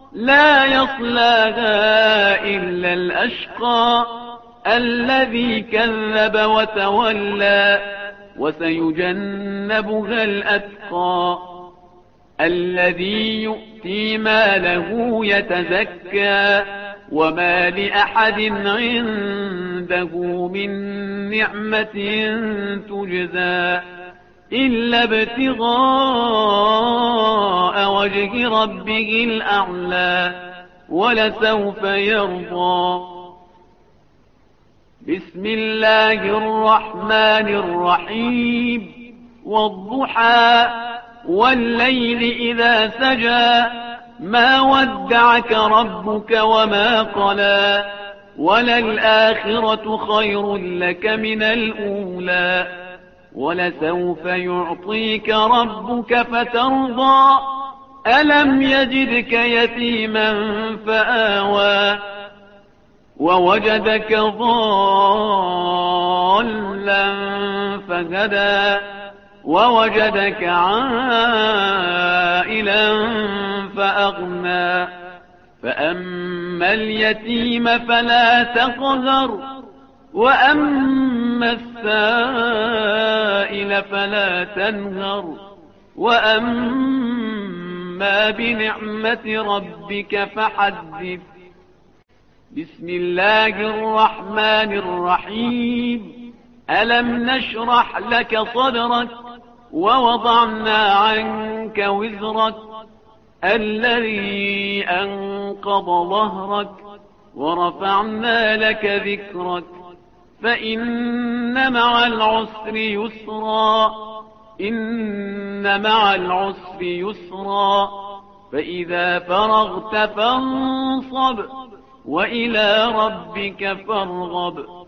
لا يصلاها إلا الأشقى الذي كذب وتولى وسيجنبها الأتقى الذي يؤتي ماله يتزكى وما لأحد عنده من نعمة تجزى إلا ابتغاء وجه ربه الأعلى ولسوف يرضى. بسم الله الرحمن الرحيم والضحى والليل إذا سجى ما ودعك ربك وما قلى وللآخرة خير لك من الأولى ولسوف يعطيك ربك فترضى ألم يجدك يتيما فآوى ووجدك ضالا فهدى ووجدك عائلا فأغنى فأما اليتيم فلا تقهر وأما السائل فلا تنهر وأما بنعمة ربك فحدث. بسم الله الرحمن الرحيم ألم نشرح لك صدرك ووضعنا عنك وزرك الذي أنقض ظهرك ورفعنا لك ذكرك فإن مع العسر يسرا إن مع العسر يسرا فإذا فرغت فانصب وإلى ربك فارغب.